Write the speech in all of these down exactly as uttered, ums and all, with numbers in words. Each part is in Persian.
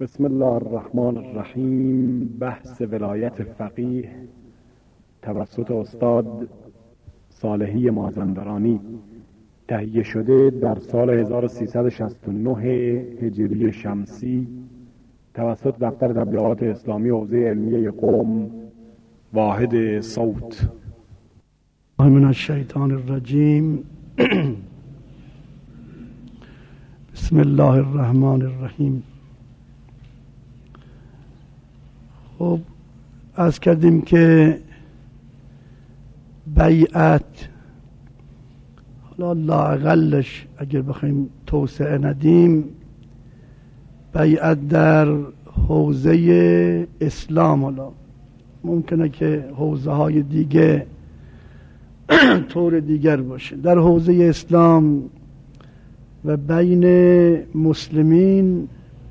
بسم الله الرحمن الرحیم. بحث ولایت فقیه توسط استاد صالحی مازندرانی تهیه شده در سال هزار و سیصد و شصت و نه هجری شمسی توسط دفتر تبلیغات اسلامی حوزه علمیه قم. واحد صوت. من الشیطان الرجیم. بسم الله الرحمن الرحیم. خب عرض کردیم که بیعت، حالا لااقلش اگر بخوایم توسعه ندیم، بیعت در حوزه اسلام، حالا ممکنه که حوزه های دیگه طور دیگر باشه، در حوزه اسلام و بین مسلمین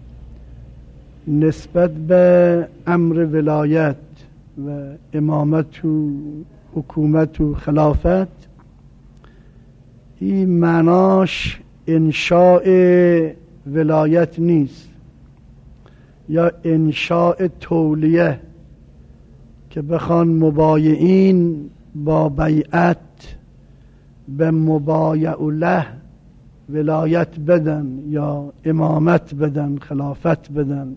نسبت به امر ولایت و امامت و حکومت و خلافت، این معناش انشاء ولایت نیست یا انشاء تولیه که بخوان مبایعین با بیعت به مبایع له ولایت بدن یا امامت بدن، خلافت بدن،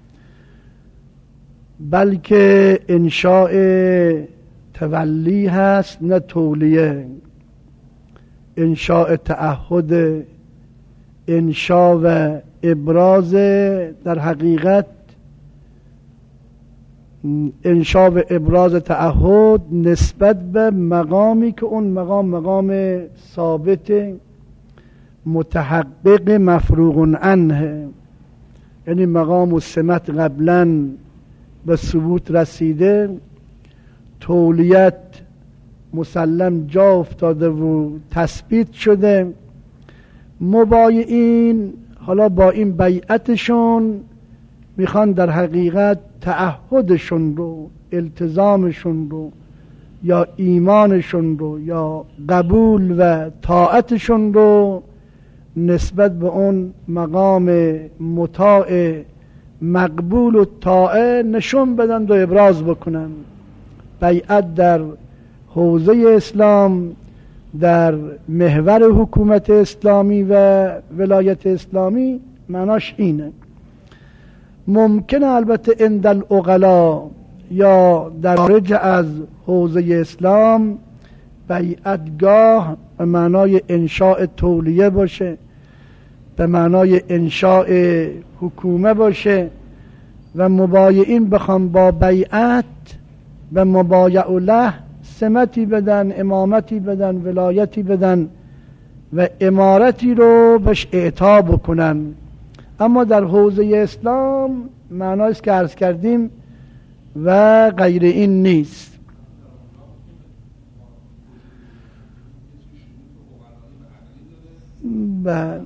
بلکه انشاء تولی هست نه تولیه، انشاء تعهد، انشاء و ابراز. در حقیقت انشاء و ابراز تعهد نسبت به مقامی که اون مقام مقام ثابت متحقق مفروغ عنه، یعنی مقام و سمت قبلا به ثبوت رسیده، تولیت مسلم جا افتاده و تثبیت شده. مبایعین حالا با این بیعتشون میخوان در حقیقت تعهدشون رو، التزامشون رو یا ایمانشون رو یا قبول و طاعتشون رو نسبت به اون مقام مطاع مقبول و طاعه نشون بدن و ابراز بکنن. بیعت در حوزه اسلام، در محور حکومت اسلامی و ولایت اسلامی معناش اینه. ممکنه البته عند العقلا یا در خارج از حوزه اسلام بیعتگاه به معنای انشاء تولیه باشه، به معنای انشاء حکومه باشه و مبایعین بخوام با بیعت و مبایع له سمتی بدن، امامتی بدن، ولایتی بدن و امارتی رو بهش اعطا بکنن. اما در حوزه اسلام معنایست که عرض کردیم و غیر این نیست. بله،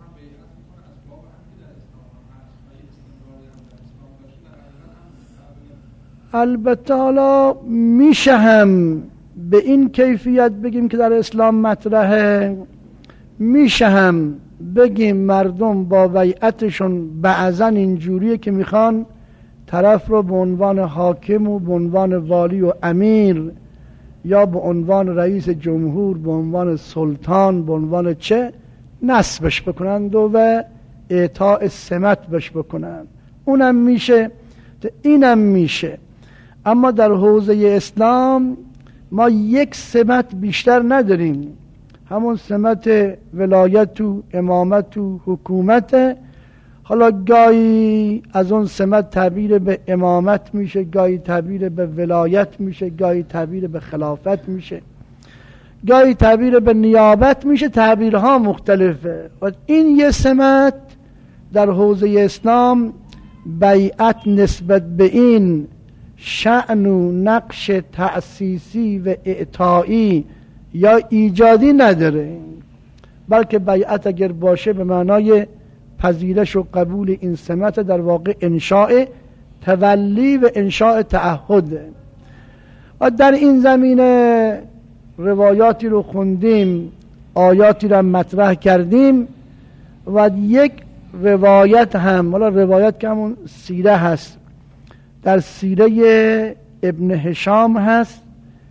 البته حالا میشه هم به این کیفیت بگیم که در اسلام مطرحه، میشه هم بگیم مردم با بیعتشون بعضا اینجوریه که میخوان طرف رو به عنوان حاکم و به عنوان والی و امیر یا به عنوان رئیس جمهور، به عنوان سلطان، به عنوان چه نصبش بکنند و, و اعطاء سمت بش بکنند. اونم میشه، اینم میشه. اما در حوزه اسلام ما یک سمت بیشتر نداریم، همون سمت ولایت و امامت و حکومت. حالا گاهی از اون سمت تعبیر به امامت میشه، گاهی تعبیر به ولایت میشه، گاهی تعبیر به خلافت میشه، گاهی تعبیر به نیابت میشه، تعبیرها مختلفه. و این یه سمت در حوزه اسلام بیعت نسبت به این شأن و نقش تأسیسی و اعطایی یا ایجادی نداره، بلکه بیعت اگر باشه به معنای پذیرش و قبول این سمت در واقع انشاء تولی و انشاء تعهد. و در این زمینه روایاتی رو خوندیم، آیاتی رو مطرح کردیم و یک روایت هم، حالا روایت که همون سیره هست، در سیره ابن هشام هست،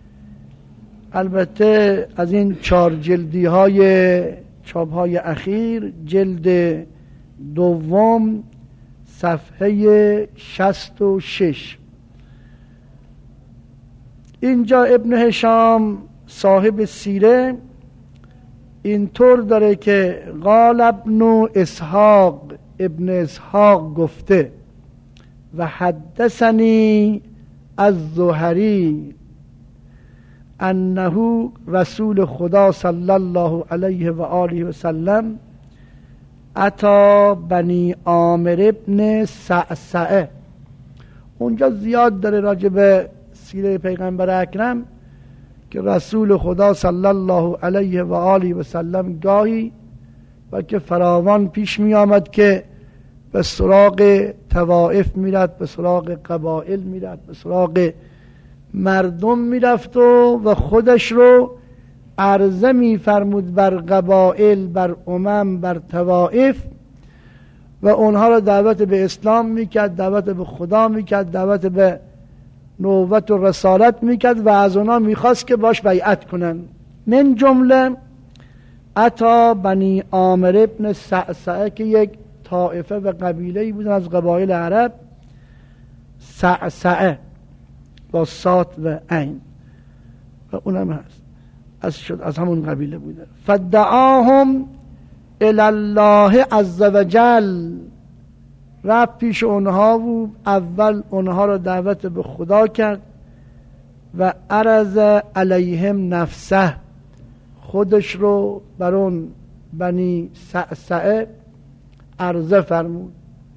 البته از این چهار جلدی های چاپ های اخیر، جلد دوم صفحه شصت و شش، اینجا ابن هشام صاحب سیره اینطور داره که قال ابن اسحاق، ابن اسحاق گفته و حدثنی از زهری انه رسول خدا صلی الله علیه و آله و سلم اتا بنی عامر ابن سعسعه. اونجا زیاد داره راجع به سیره پیغمبر اکرم که رسول خدا صلی الله علیه و آله و سلم گاهی و که فراوان پیش می آمد که به سراغ طوائف میرد، به سراغ قبائل میرد، به سراغ مردم میرفت و, و خودش رو عرضه میفرمود بر قبائل، بر امم، بر طوائف و اونها رو دعوت به اسلام میکرد، دعوت به خدا میکرد، دعوت به نبوت و رسالت میکرد و از اونها میخواست که باش بیعت کنن. من جمله اتا بنی عامر ابن سعسعه که یک طائفه و قبیله‌ای بودن از قبایل عرب، سعسعه با صاد و عین و اونم هست از شد از همون قبیله بوده. فدعاهم الی الله عز وجل، رفت پیش اونها و اول اونها رو دعوت به خدا کرد و عرض علیهم نفسه، خودش رو بر اون بنی سعسعه عرضه فرمود.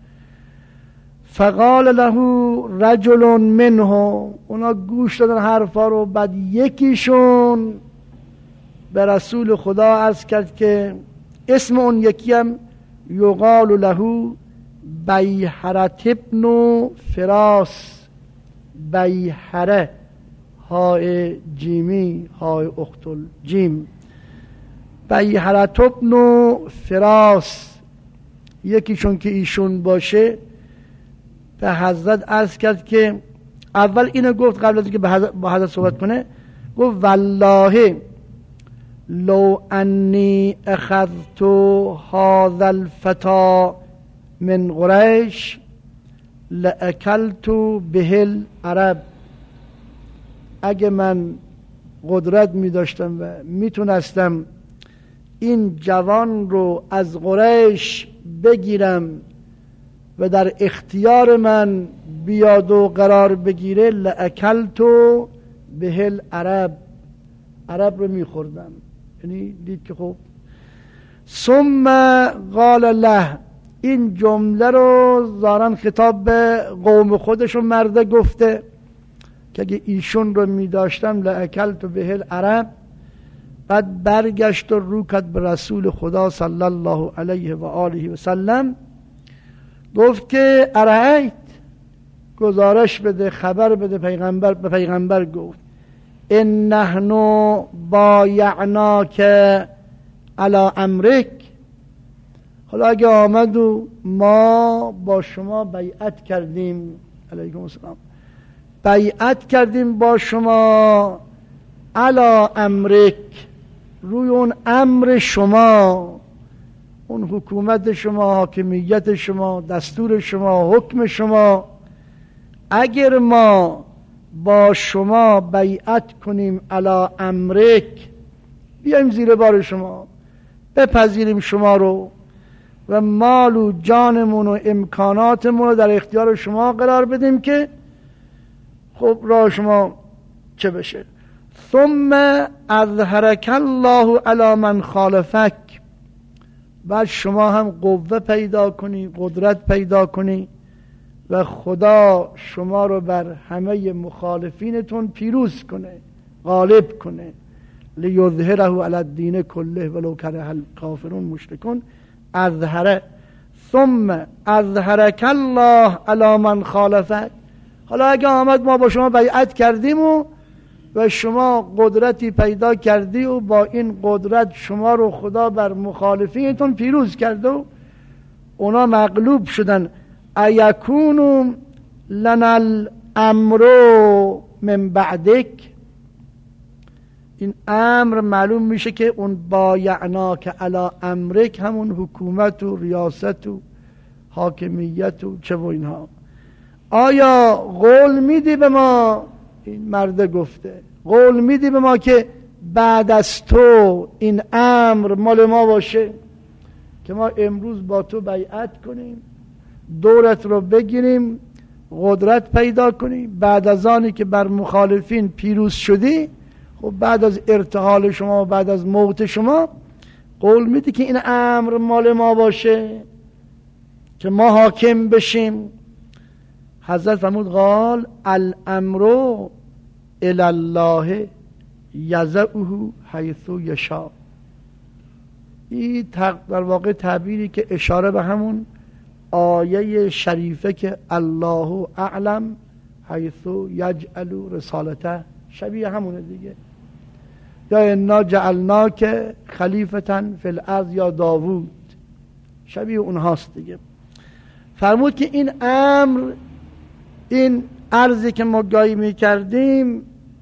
فقال له رجل منه، اونا گوش دادن حرفا رو، بعد یکیشون به رسول خدا عرض کرد که اسم اون یکی هم یقال له بیحرت ابن فراس، بیحره های جیمی های اختل جیم، بیحرت ابن فراس، یکیشون که ایشون باشه به حضرت عرض کرد که اول اینو گفت قبل از اینکه با حضرت صحبت کنه، گفت والله لو انی اخذت هذا الفتى من قریش لاکلت به العرب، اگه من قدرت می داشتم و میتونستم این جوان رو از قریش بگیرم و در اختیار من بیاد و قرار بگیره، لاکلت به العرب، عرب رو میخوردم. یعنی دید که خب. ثم قال له، این جمله رو ظاهرا خطاب به قوم خودش و مرده گفته که اگه ایشون رو میداشتم لاکلت به العرب. بعد برگشت و رو کرد به رسول خدا صلی الله علیه و آله و سلم، گفت که ارایت، گزارش بده، خبر بده. پیغمبر به پیغمبر گفت ان نحن بایعناک علی امرک، حالا اگه آمد و ما با شما بیعت کردیم، علیکم السلام، بیعت کردیم با شما علی امرک، روی اون امر شما، اون حکومت شما، حاکمیت شما، دستور شما، حکم شما، اگر ما با شما بیعت کنیم علی امرک، بیایم زیر بار شما، بپذیریم شما رو و مال و جانمون و امکاناتمون رو در اختیار شما قرار بدیم که خب راه شما چه بشه. ثم اظهرک الله علی من خالفک، بعد شما هم قوه پیدا کنی، قدرت پیدا کنی و خدا شما رو بر همه مخالفینتون پیروز کنه، غالب کنه. لیظهره علی الدین کله ولو کره الکافرون مشرکون. اظهره ثم اظهرک الله علی من خالفک، حالا اگه آمد ما با شما بیعت کردیم و و شما قدرتی پیدا کردی و با این قدرت شما رو خدا بر مخالفینتون پیروز کرده و اونا مغلوب شدن. ایکون لنا الامر من بعدک، این امر معلوم میشه که اون بایعناک علی امرک همون حکومت و ریاست و حاکمیت و چه و اینها. آیا قول میدی به ما، این مرد گفته قول میدی به ما که بعد از تو این امر مال ما باشه، که ما امروز با تو بیعت کنیم، دورت رو بگیریم، قدرت پیدا کنیم، بعد از آنی که بر مخالفین پیروز شدی، خب بعد از ارتحال شما و بعد از موت شما قول میدی که این امر مال ما باشه، که ما حاکم بشیم. حضرت فرمود قال الامر الی الله یضعه حیث یشاء. این در واقع تعبیری که اشاره به همون آیه شریفه که الله اعلم حیث یجعل رسالته، شبیه همونه دیگه. یا انا جعلناک خلیفة فی الارض یا داوود، شبیه اونهاست دیگه. فرمود که این امر، این عرضی که ما گاهی میکردیم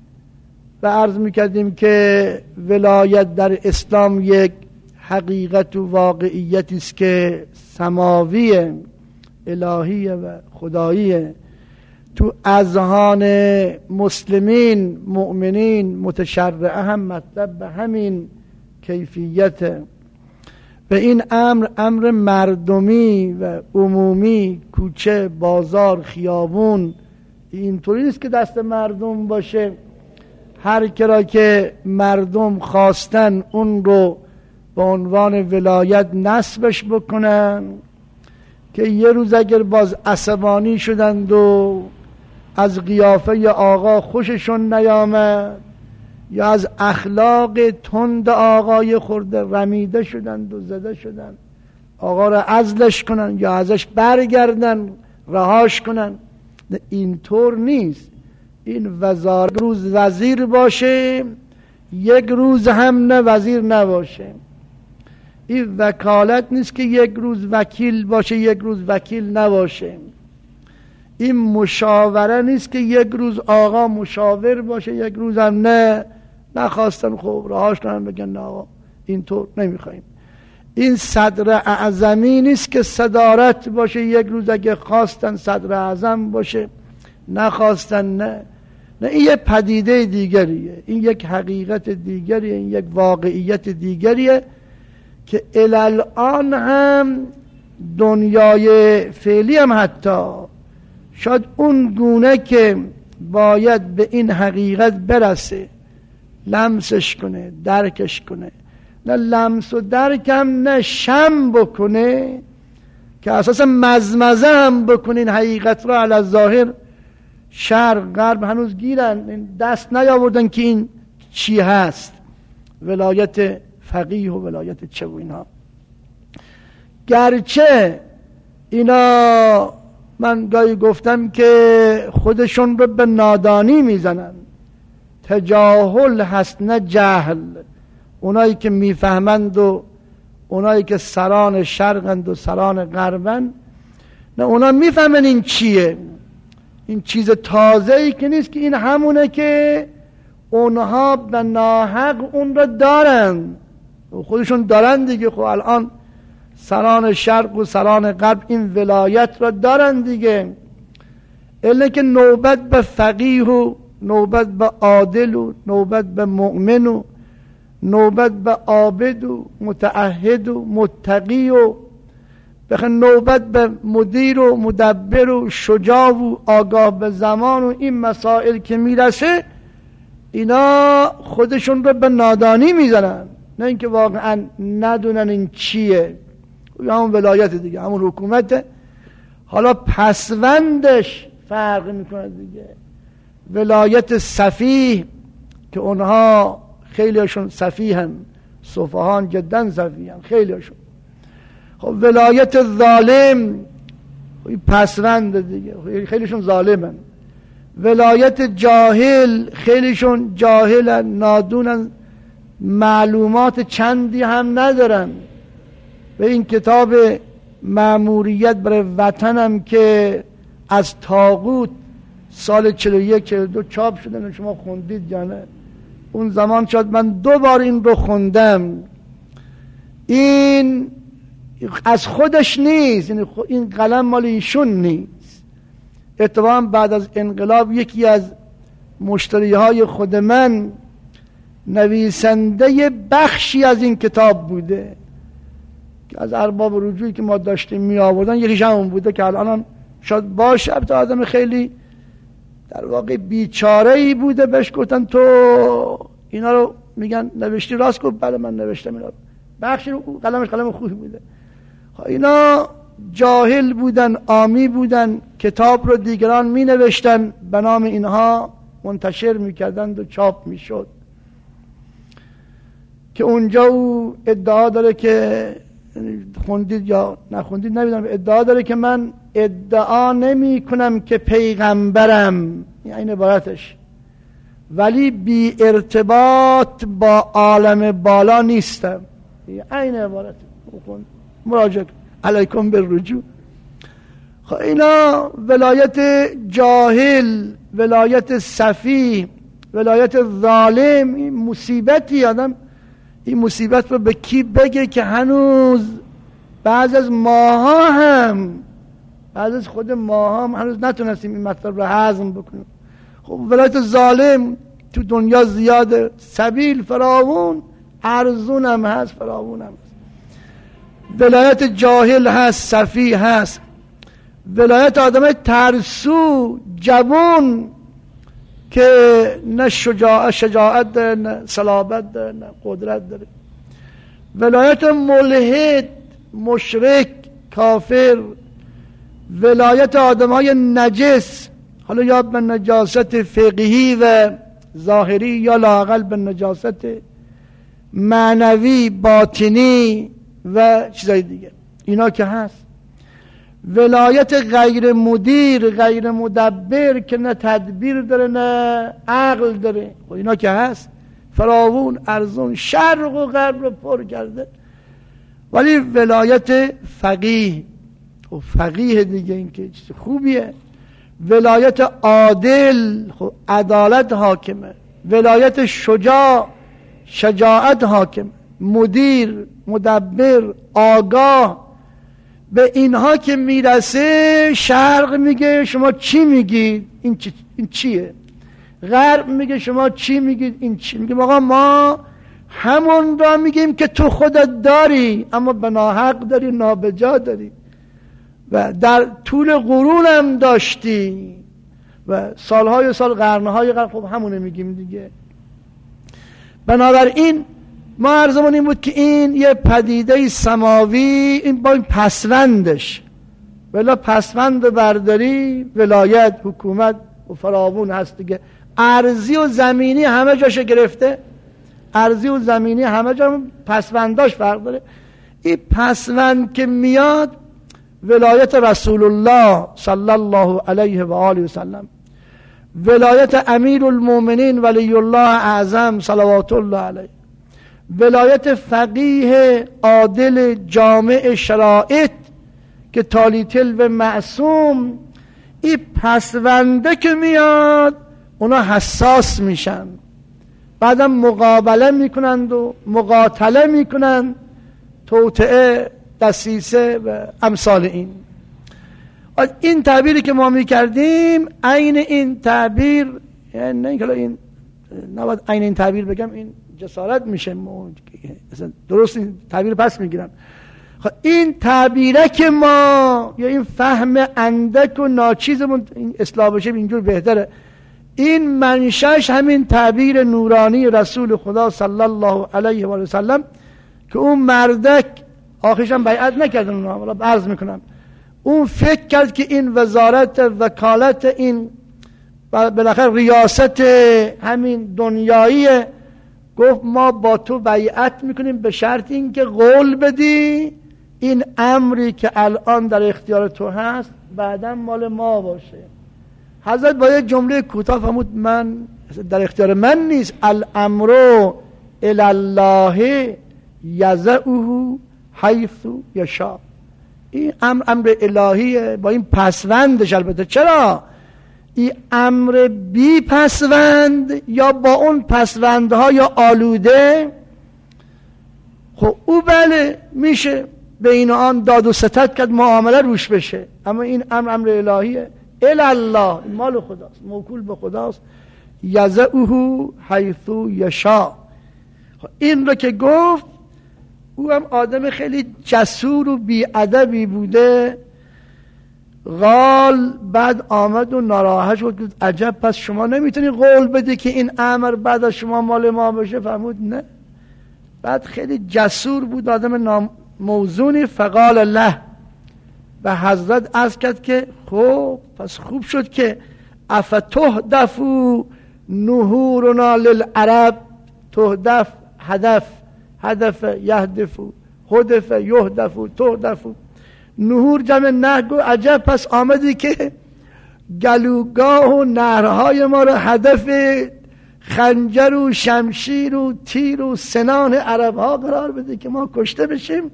و عرض میکردیم که ولایت در اسلام یک حقیقت و واقعیتی است که سماویه، الهیه و خداییه، تو اذهان مسلمین مؤمنین متشرعه هم مطلب به همین کیفیته. و این امر امر مردمی و عمومی، کوچه، بازار، خیابون، اینطوری نیست که دست مردم باشه. هر کرا که مردم خواستن اون رو به عنوان ولایت نصبش بکنن، که یه روز اگر باز عصبانی شدند و از قیافه آقا خوششون نیامد یا از اخلاق تند آقای خورده رمیده شدند و زده شدند، آقا را عزلش کنن یا ازش برگردن، رهاش کنن. اینطور نیست. این وزارت روز وزیر باشه، یک روز هم نه وزیر نباشه. این وکالت نیست که یک روز وکیل باشه یک روز وکیل نباشه. این مشاوره نیست که یک روز آقا مشاور باشه یک روز هم نه. نخواستن خب رهاش کنن، بگن نه آقا اینطور نمیخوایم. این صدر اعظمی نیست که صدارت باشه یک روز اگه خواستن صدر اعظم باشه، نخواستن نه. نه، این یک پدیده دیگریه، این یک حقیقت دیگریه، این یک واقعیت دیگریه که الان هم دنیای فعلی هم حتی شاید اون گونه که باید به این حقیقت برسه لمسش کنه، درکش کنه، نه لمس و درکم نه شم بکنه که اساس مزمزه هم بکنه این حقیقت را علی ظاهر. شرق غرب هنوز گیرن، دست نیاوردن که این چی هست، ولایت فقیه و ولایت چه و اینها. گرچه اینا من گاهی گفتم که خودشون رو به نادانی میزنن، تجاهل هست نه جهل. اونایی که میفهمند و اونایی که سران شرقند و سران غربند، نه اونا میفهمن این چیه. این چیز تازه‌ای که نیست، که این همونه که اونها به ناحق اون را دارن، خودشون دارن دیگه. خب الان سران شرق و سران غرب این ولایت را دارن دیگه. الا که نوبت به فقیه و نوبت به عادل و نوبت به مؤمن و نوبت به عابد و متعهد و متقی و بخن نوبت به مدیر و مدبر و شجاع و آگاه به زمان و این مسائل که میرسه، اینا خودشون رو به نادانی میزنن، نه اینکه واقعا ندونن این چیه. همون ولایت دیگه، همون حکومت. حالا پسوندش فرق میکنه دیگه. ولایت سفیه که اونها خیلیشون سفیهن، صفحان جدا سفیهن خیلیشون. خب ولایت ظالم پسوند دیگه، خیلیشون ظالمن. ولایت جاهل خیلیشون جاهلن، نادونن، معلومات چندی هم ندارن. به این کتاب مأموریت برای وطنم که از طاغوت سال چهل و یک چهل و دو چاپ شده، شما خوندید یا نه؟ اون زمان شاید من دو بار این رو خوندم. این از خودش نیست، یعنی این قلم مال ایشون نیست. اتفاقا بعد از انقلاب یکی از مشتری های خود من نویسنده بخشی از این کتاب بوده که از ارباب رجوعی که ما داشتیم می آوردن، یکیش همون بوده که الان شاید باشه. تا آدم خیلی در واقع بیچاره ای بوده، بهش گفتن تو اینا رو میگن نوشتی؟ راست گفت بله من نوشتم اینا رو. بخشی رو قلمش قلم خوبی بوده. اینا جاهل بودن، عامی بودن، کتاب رو دیگران می نوشتن، به نام اینها منتشر می کردند و چاپ می شد. که اونجا او ادعا داره که خوندید یا نخوندید نمیدونم، ادعا داره که من ادعا نمی کنم که پیغمبرم، این عبارتش، ولی بی ارتباط با عالم بالا نیستم. این عبارت مراجعه علیکم بالرجوع. خب اینا ولایت جاهل، ولایت سفیه، ولایت ظالم، این مصیبتی. آدم این مصیبت رو به کی بگه که هنوز بعض از ماها هم بعض از خود ماها هم هنوز نتونستیم این مطلب رو هضم بکنیم. خب ولایت ظالم تو دنیا زیاده، سبیل فراوون، ارزون هم هست، فراوون هم هست. ولایت جاهل هست، سفیه هست. ولایت آدم ترسو، جوان که نه شجاعت شجاعت داره، نه صلابت داره، نه قدرت داره. ولایت ملحد، مشرک، کافر. ولایت آدم های نجس، حالا یا به نجاست فقهی و ظاهری یا لااقل به نجاست معنوی باطنی و چیزای دیگه، اینا که هست. ولایت غیر مدیر، غیر مدبر که نه تدبیر داره نه عقل داره، خب اینا که هست، فراوون، ارزون، شرق و غرب رو پر کرده. ولی ولایت فقیه، خب فقیه دیگه این که چیز خوبیه. ولایت عادل، خب عدالت حاکمه. ولایت شجاع، شجاعت حاکمه. مدیر، مدبر، آگاه. به اینها که میرسه شرق میگه شما چی میگید؟ این, چی؟ این چیه؟ غرب میگه شما چی میگید؟ این چی؟ میگه آقا ما همون را میگیم که تو خودت داری، اما به ناحق داری، نابجا داری و در طول قرون هم داشتی و سالهای سال، قرنهای قرن، خب همونه میگیم دیگه. بنابراین ما عرضمون این بود که این یه پدیده سماوی، این با این پسوندش، ولی پسوند برداری ولایت، حکومت و فراوون هست دیگه. ارضی و زمینی همه جاشه گرفته، ارضی و زمینی همه جا پسونداش فرق داره. این پسوند که میاد ولایت رسول الله صلی الله علیه و آله و سلم، ولایت امیر المؤمنین ولی الله اعظم صلوات الله علیه، ولایت فقیه عادل جامع شرائط که تالیتل و معصوم، این پسونده که میاد اونا حساس میشن، بعدم مقابله میکنند و مقاتله میکنند، توطئه، دسیسه و امثال این. این تعبیری که ما میکردیم عین این تعبیر، یعنی نه اینکه این نباید عین این تعبیر بگم، این جسارت میشه، درست این تعبیر پس میگیرم. این تعبیره که ما یا این فهم اندک و ناچیزمون این اصلاح بشه اینجور بهتره. این منشأش همین تعبیر نورانی رسول خدا صلی الله علیه و سلم که اون مردک آخرش هم بیعت نکردن، اونا عرض میکنم، اون فکر کرد که این وزارت، وکالت، این بالاخره ریاست همین دنیایی، گفت ما با تو بیعت میکنیم به شرط این که قول بدی این امری که الان در اختیار تو هست بعداً مال ما باشه. حضرت با یه جمله کوتاه فرمود من در اختیار من نیست، الامر الی الله یضعه حیث یشاء، این امر امر الهیه با این پسوندش. البته چرا این امر بی پسوند یا با اون پسوندها یا آلوده، خب او بله میشه بین آن داد و ستد کرد، معامله روش بشه، اما این امر امر الهیه. الله مال خداست، موکول به خداست، یضعه حیث یشاء. این رو که گفت، او هم آدم خیلی جسور و بی‌ادبی بوده. قال بعد آمد و ناراحت شد، گفت عجب پس شما نمیتونی قول بده که این امر بعد از شما مال ما بشه؟ فرمود نه. بعد خیلی جسور بود، آدم موزونی. فقال له، و حضرت عرض کرد که خب پس خوب شد که افتهدفو نهورنا للعرب. تهدف هدف، هدف یهدفو، هدف یهدفو، تهدفو. نهور جمع نهر. عجب پس آمدی که گلوگاه و نهرهای ما رو هدف خنجر و شمشیر و تیر و سنان عرب ها قرار بده که ما کشته بشیم.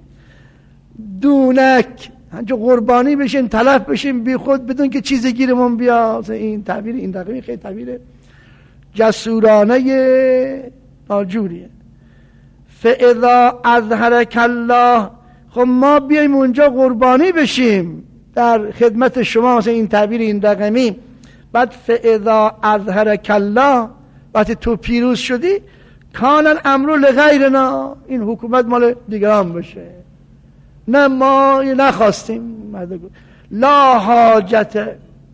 دونک همچه قربانی بشیم، تلف بشیم بی خود بدون که چیزی گیرمون بیاد. این تعبیر این دقیقی خیلی تعبیر جسورانه ناجوریه. فاذا اظهرک الله، خب ما بیایم اونجا قربانی بشیم در خدمت شما، مثلا این تعبیر این رقمی. بعد فاذا اظهرک الله، وقتی تو پیروز شدی، کان الامر لغیرنا، این حکومت مال دیگران بشه، نه ما نخواستیم. لا حاجت.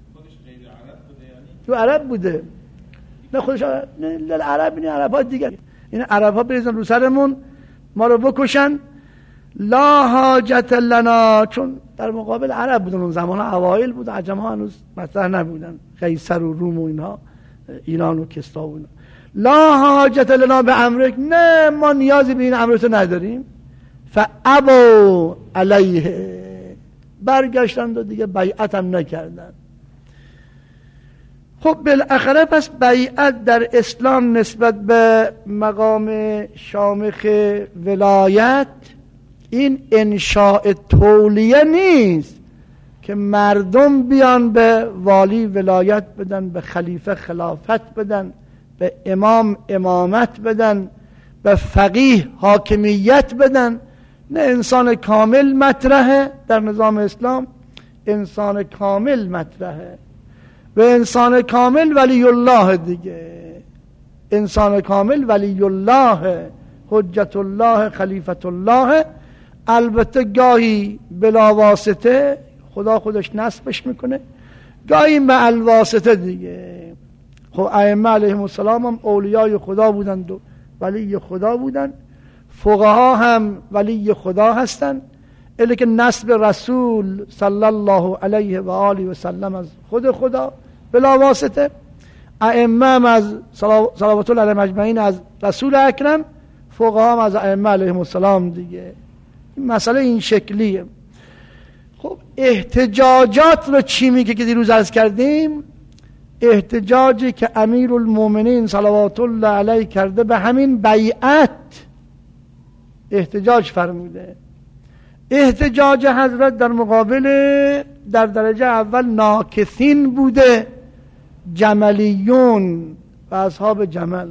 تو عرب بوده، نه خودش عرب، این عرب ها دیگر، این عرب ها بریزن رو سرمون ما رو بکشن. لا حاجت لنا، چون در مقابل عرب بودن، اون زمان اوایل بود، عجم ها هنوز مطرح نبودن، قیصر و روم و اینها، ایران و کسرا و اینا. لا حاجت لنا به امرک، نه ما نیازی به این امرتو نداریم. فابوا علیه، برگشتند و دیگه بیعت هم نکردن. خب بالاخره پس بیعت در اسلام نسبت به مقام شامخ ولایت این انشاء تولیه نیست که مردم بیان به والی ولایت بدن، به خلیفه خلافت بدن، به امام امامت بدن، به فقیه حاکمیت بدن. نه، انسان کامل مطرحه در نظام اسلام، انسان کامل مطرحه و انسان کامل ولی الله دیگه. انسان کامل ولی الله، حجت الله، خلیفت الله. البته گاهی بلا واسطه خدا خودش نصبش میکنه، گاهی مع الواسطه دیگه. خب ائمه علیهم السلام هم اولیای خدا بودند و ولی خدا بودند، فقها هم ولی خدا هستند، الی که نسب رسول صلی الله علیه و آله و سلم از خود خدا بلا واسطه. ائمه هم از صلوات الله علیهم اجمعین از رسول اکرم، فقها هم از ائمه علیهم السلام دیگه. این مسئله این شکلیه. خب احتجاجات رو چی میگه که دیروز عرض کردیم؟ احتجاجی که امیر المومنین صلوات الله علیه کرده به همین بیعت احتجاج فرموده. احتجاج حضرت در مقابل در درجه اول ناکثین بوده، جملیون و اصحاب جمل.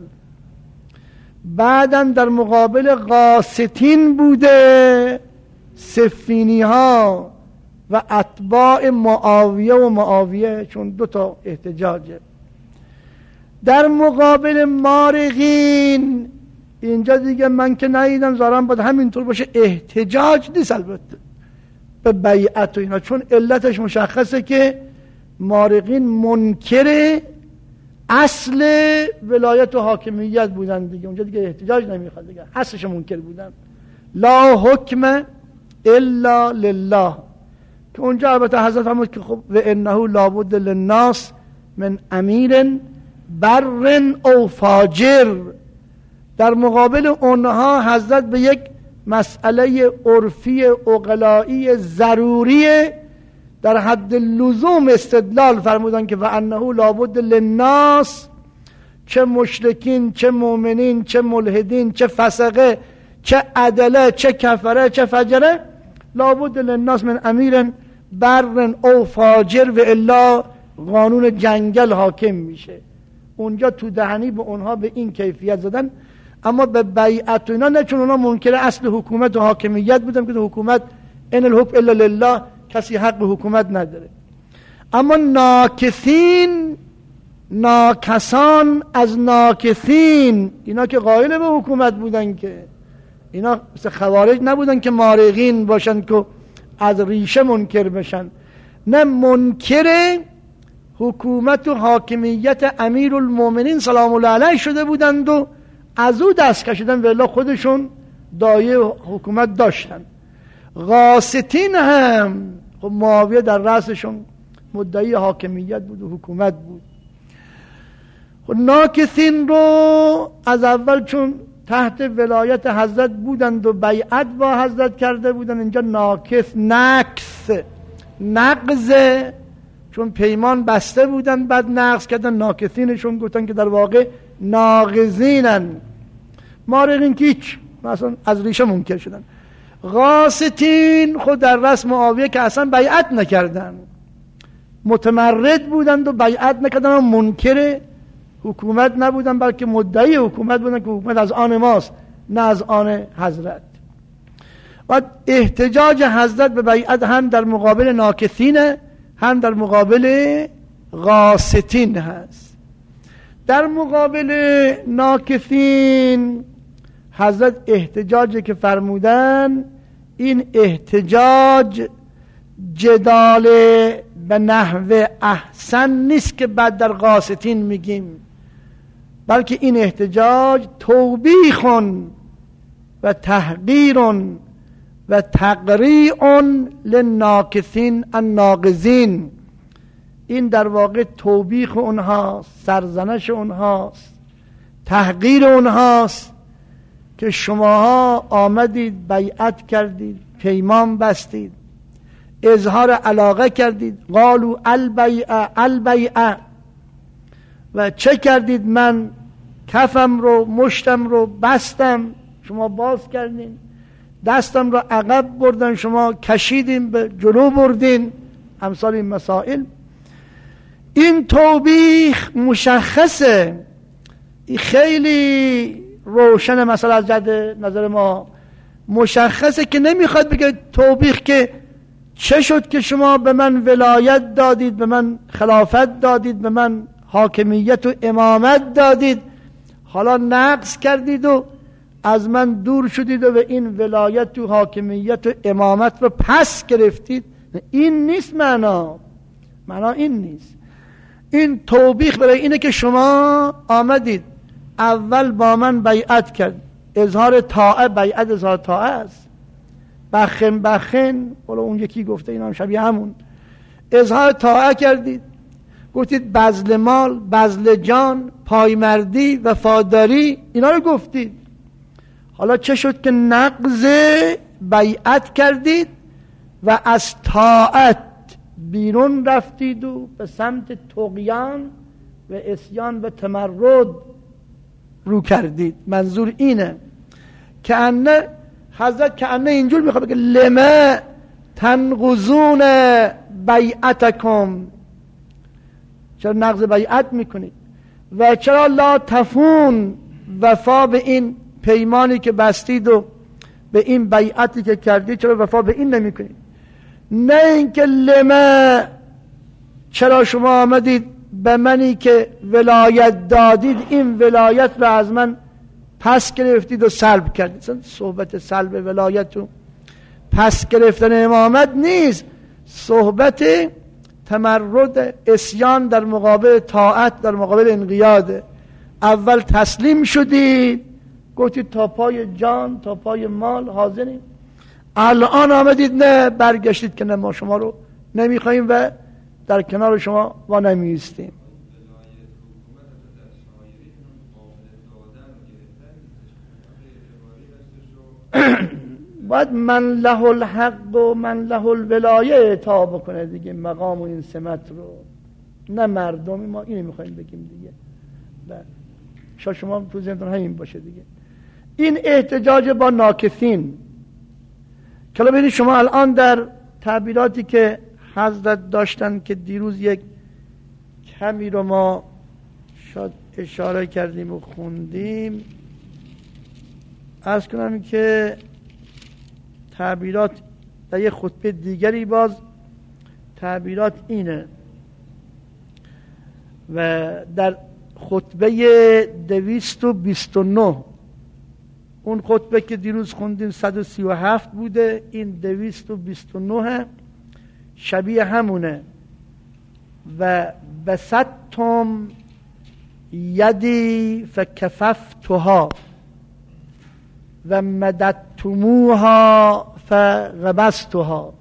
بعدم در مقابل قاسطین بوده، سفینی ها و اتباع معاویه و معاویه، چون دو تا احتجاجه. در مقابل مارقین، اینجا دیگه من که ندیدم، ظاهرا باید همینطور باشه، احتجاج نیست البته به بیعت و اینا، چون علتش مشخصه که مارقین منکر اصل ولایت و حاکمیت بودن دیگه، اونجا دیگه احتجاج نمیخواد دیگه، اصلش منکر بودن. لا حکم الا لله، که اونجا البته حضرت فرمود که خب و انه لابد للناس من امیر بر او فاجر. در مقابل اونها حضرت به یک مسئله عرفی عقلائی ضروری در حد لزوم استدلال فرمودن که و انه لابد للناس، چه مشرکین، چه مؤمنین، چه ملحدین، چه فسقه، چه عدله، چه کفره، چه فجره، لابد للناس من امیر بر او فاجر و الا قانون جنگل حاکم میشه. اونجا تو دهنی به اونها به این کیفیت زدن، اما به بیعت و اینا نه، چون اونا منکر اصل حکومت و حاکمیت بودن که حکومت ان الحکم الا لله، کسی حق به حکومت نداره. اما ناکثین، ناکسان از ناکثین، اینا که قائل به حکومت بودن، که اینا مثل خوارج نبودن که مارقین باشن که از ریشه منکر بشن، نه، منکر حکومت و حاکمیت امیر المومنین سلام الله علیه شده بودند و از او دست کشیدن، ولی خودشون دایه حکومت داشتن. غاستین هم خب معاویه در رأسشون مدعی حاکمیت بود و حکومت بود. خب ناکثین رو از اول چون تحت ولایت حضرت بودند و بیعت با حضرت کرده بودند، اینجا ناکث، نقص، نقضه، چون پیمان بسته بودن بعد نقض کردن، ناکثینشون گفتن که در واقع ناقضینن، مارقین که هیچ، مثلا از ریشه منکر شدن. غاستین خود در رسم معاویه که اصلا بیعت نکردن، متمرد بودند و بیعت نکردن و منکر حکومت نبودن، بلکه مدعی حکومت بودن که حکومت از آن ماست نه از آن حضرت. و احتجاج حضرت به بیعت هم در مقابل ناکثین هم در مقابل غاستین هست. در مقابل ناکثین حضرت احتجاجی که فرمودن، این احتجاج جدال به نحو احسن نیست که بعد در غاستین میگیم، بلکه این احتجاج توبیخ و تحقیر و تقریع للناکثین الناقضین. این در واقع توبیخ اونهاست، سرزنش اونهاست، تحقیر اونهاست که شماها آمدید بیعت کردید، پیمان بستید، اظهار علاقه کردید، قالوا البیع البیع، و چه کردید؟ من کفم رو مشتم رو بستم، شما باز کردین، دستم رو عقب بردن، شما کشیدین به جلو بردین، امثال این مسائل. این توبیخ مشخصه، خیلی روشن، مثلا از جد نظر ما مشخصه که نمیخواد بگه توبیخ که چه شد که شما به من ولایت دادید، به من خلافت دادید، به من حاکمیت و امامت دادید، حالا نقض کردید و از من دور شدید و به این ولایت و حاکمیت و امامت رو پس گرفتید. این نیست معنا، معنا این نیست. این توبیخ برای اینه که شما آمدید اول با من بیعت کرد، اظهار طاعه، بیعت اظهار طاعه است، بخن بخن، ولی اون یکی گفته اینا هم شبیه همون، اظهار طاعه کردید، گفتید بذل مال، بذل جان، پایمردی، وفاداری، اینا رو گفتید. حالا چه شد که نقض بیعت کردید و از طاعت بیرون رفتید و به سمت طغیان و عصیان و تمرد رو کردید؟ منظور اینه که انه حضرت که انه اینجور میخواد بگه لما تنقضون بیعتکم، چرا نقض بیعت میکنید و چرا لا تفون وفا به این پیمانی که بستید و به این بیعتی که کردید چرا وفا به این نمیکنید؟ نه اینکه لما چرا شما آمدید به منی که ولایت دادید این ولایت رو از من پس گرفتید و سلب کردید. صحبت سلب ولایت و پس گرفتن امامت نیست، صحبت تمرد عصیان در مقابل طاعت، در مقابل انقیاد. اول تسلیم شدید، گفتید تا پای جان تا پای مال حاضریم، الان آمدید نه برگشتید که نه ما شما رو نمیخواییم و در کنار شما وا نمیستیم. باید من له الحق و من له الولایه اعطا بکنه دیگه مقام و این سمت رو، نه مردمی. ما اینو میخوایم بگیم دیگه، شاید شما تو ذهنتون همین باشه دیگه. این احتجاج با ناکثین که ببینید شما الان در تعبیراتی که حضرت داشتن که دیروز یک کمی رو ما شاید اشاره کردیم و خوندیم، عرض کنم که تعبیرات در یک خطبه دیگری باز تعبیرات اینه و در خطبه دویست و بیست و نه، اون خطبه که دیروز خوندیم صد و سی و هفت بوده، این دویست و بیست و نه شبیه همونه. و بسطتم یدی فکففتها و مددتموها فغبستها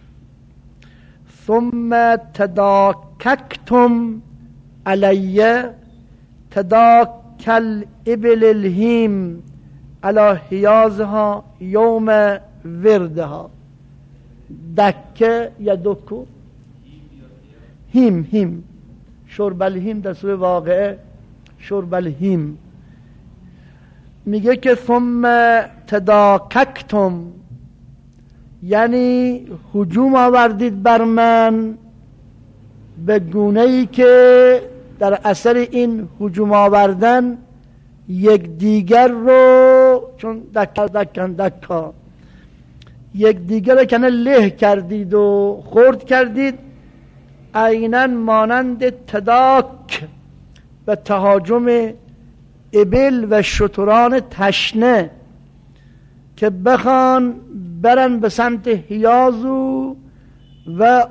ثم تداککتم علی تداک الابل الهیم علی حیازها یوم وردها. دکه یا دکو هیم هیم شرب الهیم در سوره واقعه شرب الهیم میگه که ثم تداککتم، یعنی هجوم آوردید بر من به گونه‌ای که در اثر این هجوم آوردن یک دیگر رو، چون دکا دکا دکا یک دیگر رو کنه له کردید و خرد کردید، عیناً مانند تداک و تهاجم ابل و شتران تشنه که بخوان برن به سمت حیازو و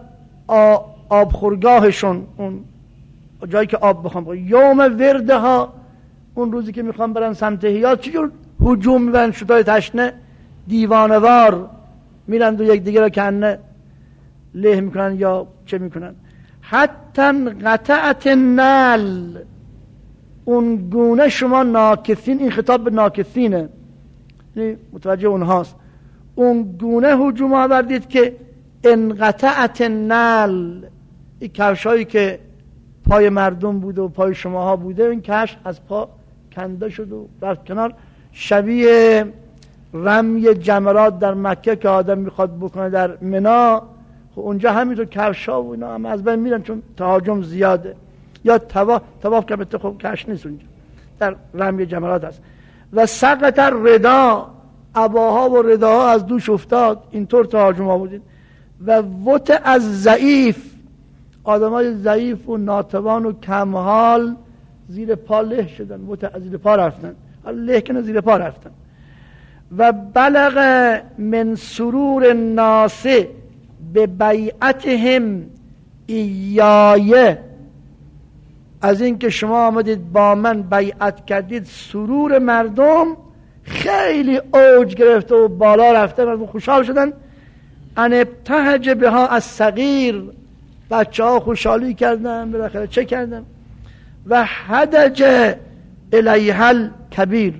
آبخورگاهشون، اون جایی که آب بخوان، یوم ورده ها، اون روزی که میخوان برن سمت حیاز چجور هجوم میبرن شتای تشنه، دیوانوار میرن دو یک دیگه رو کنه له میکنن یا چه میکنن. حتی قطعت نل، اون گونه شما ناکثین، این خطاب به ناکثینه، متوجه اونهاست، اون گونه هجوم آوردید که انقطعت نل، این کفش هایی که پای مردم بوده و پای شماها بوده، این کفش از پا کنده شد و رفت کنار، شبیه رمی جمرات در مکه که آدم میخواد بکنه در منی، خب اونجا همینطور کفش ها و اینا هم از بین میرن چون تهاجم زیاده. یا تواف تواف که بهت خب کفش نیست اونجا، در رمی جمرات هست. و سقط ردا، عباها و رداها از دوش افتاد، اینطور تهاجم ها بودید. و وط از ضعیف، آدم های ضعیف و ناتوان و کمحال زیر پا له شدن، وط از زیر پا رفتن، له کنه زیر پا رفتن. و بلغ من سرور الناس به بیعتهم ایایه، از این که شما آمدید با من بیعت کردید، سرور مردم خیلی اوج گرفته و بالا رفته، مردم خوشحال شدن. ان ابتهج بها از صغیر، بچه ها خوشحالی کردن، بالاخره چه کردن؟ و هدج الیها الکبیر،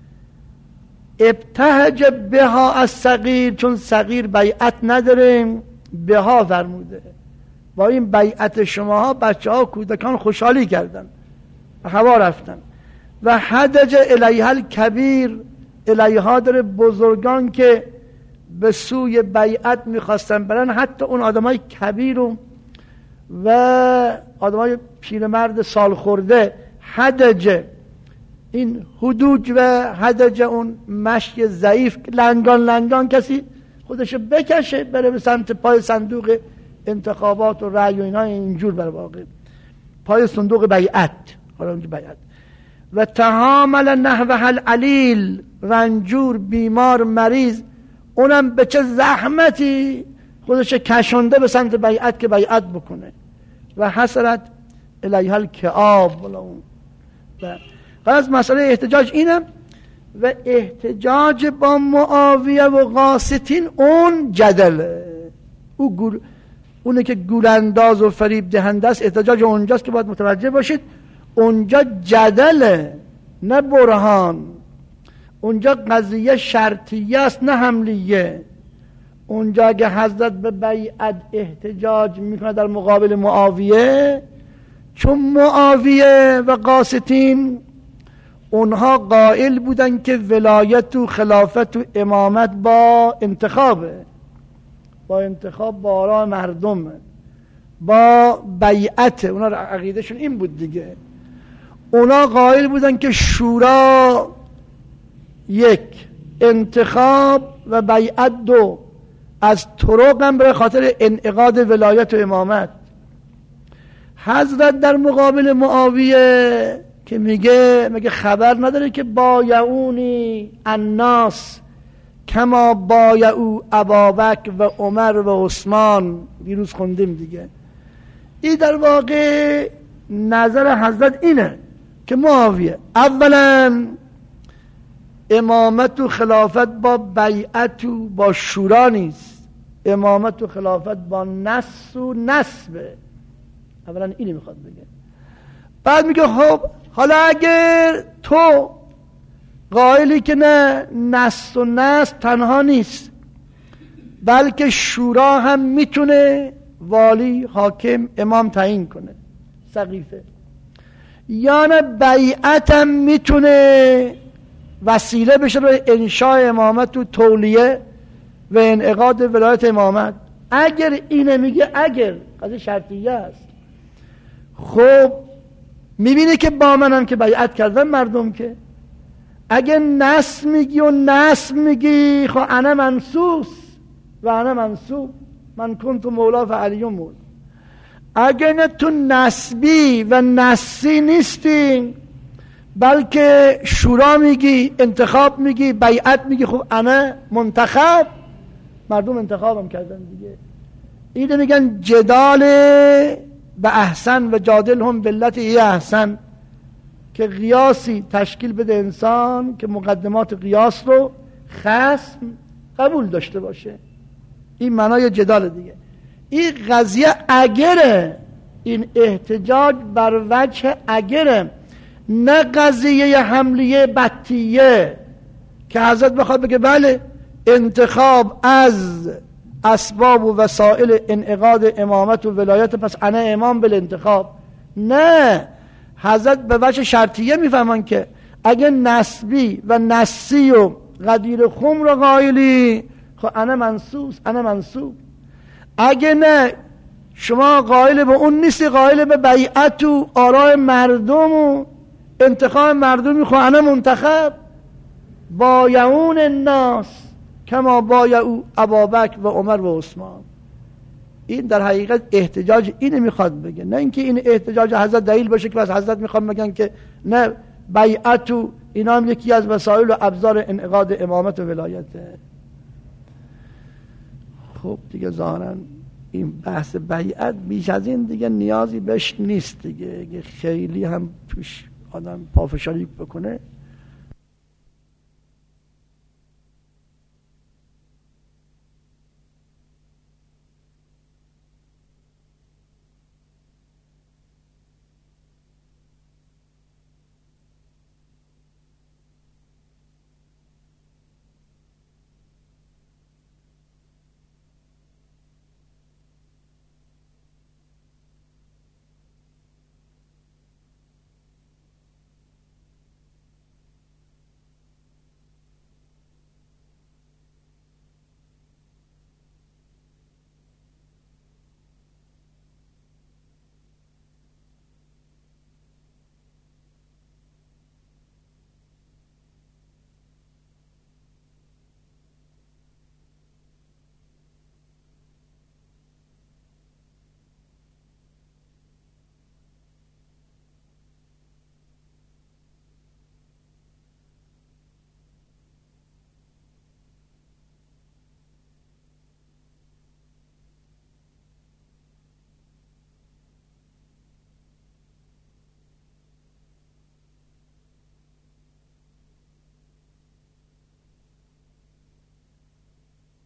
ابتهج بها از صغیر، چون صغیر بیعت نداره، بها فرموده، با این بیعت شماها بچه ها کودکان خوشحالی کردن و هوا رفتن. و هدج الیها الکبیر، الیها داره بزرگان که به سوی بیعت میخواستن برن، حتی اون آدم های کبیر و, و آدم های پیرمرد سال خورده. هدج این حدوج و هدج اون مشی ضعیف، لنگان لنگان کسی خودشو بکشه بره به سمت پای صندوق انتخابات و رأی و اینا، اینجور بر واقع پای صندوق بیعت، حالا اونجا بیعت. و تحامل نحوه العلیل، رنجور بیمار مریض، اونم به چه زحمتی خودش کشنده به سمت بیعت که بیعت بکنه. و حسرت الیها الکآب، و از مسئله احتجاج اینم. و احتجاج با معاویه و قاسطین اون جدله، او گول اونه که گولانداز و فریب دهنده است، احتجاج اونجاست که باید متوجه باشید. اونجا جدله نه برهان، اونجا قضیه شرطیه است نه حملیه. اونجا اگه حضرت به بیعت احتجاج میکنه در مقابل معاویه، چون معاویه و قاسطین اونها قائل بودن که ولایت و خلافت و امامت با انتخابه، با انتخاب، با آراء مردم، با بیعت. اونا عقیدهشون این بود دیگه. اونا قائل بودن که شورا یک، انتخاب و بیعت دو، از طرق هم به خاطر انعقاد ولایت و امامت. حضرت در مقابل معاویه که میگه مگه خبر نداره که بایعونی الناس کما بایعو ابابکر و عمر و عثمان، دیروز خوندیم دیگه. این در واقع نظر حضرت اینه که معاویه اولا امامت و خلافت با بیعت و با شورا نیست، امامت و خلافت با نص و نسبه. اولا اینی میخواد بگه. بعد میگه خب حالا اگر تو قائلی که نه نص و نسب تنها نیست بلکه شورا هم میتونه والی، حاکم، امام تعیین کنه، سقیفه، یا نه بیعت هم میتونه وسیله بشه برای انشاء امامت و تولیه و انعقاد ولایت امامت. اگر اینه میگه، اگر قضیه شرطیه است، خب میبینه که با منم که بیعت کردن مردم، که اگه نص میگی و نصب میگی، خب انا منصوص و انا منصوب، من کنت مولا فعلی مولا. اگه نه تو نسبی و نصی نیستی بلکه شورا میگی، انتخاب میگی، بیعت میگی، خب انا منتخب، مردم انتخابم کردن دیگه. اینو میگن جدال به احسن و جادل هم بالتي هی احسن، که قیاسی تشکیل بده انسان که مقدمات قیاس رو خصم قبول داشته باشه. این معنای جدال دیگه. این قضیه اگره، این احتجاج بر وجه اگره، نه قضیه حملیه بطیه که حضرت بخواد بگه بله انتخاب از اسباب و وسائل انعقاد امامت و ولایت پس انا امام بالانتخاب. نه، حضرت به وجه شرطیه میفهمن که اگه نسبی و نسی و قدیر خم رو قائلی، خب انا منصوص انا منصوب. اگه نه شما قائل به اون نیستی، قائل به بیعت و آراء مردم و انتخاب مردمی، خب انا منتخب. بایعون الناس کما بایعو ابابکر و عمر و عثمان. این در حقیقت احتجاج اینه میخواد بگه، نه اینکه این احتجاج حضرت دلیل باشه که بس حضرت میخواد بگن که نه بیعت و اینا هم یکی از وسایل و ابزار انعقاد امامت و ولایته. خب دیگه ظاهرا این بحث بیعت بیش از این دیگه نیازی بهش نیست دیگه. اگه خیلی هم توش آدم پافشاری بکنه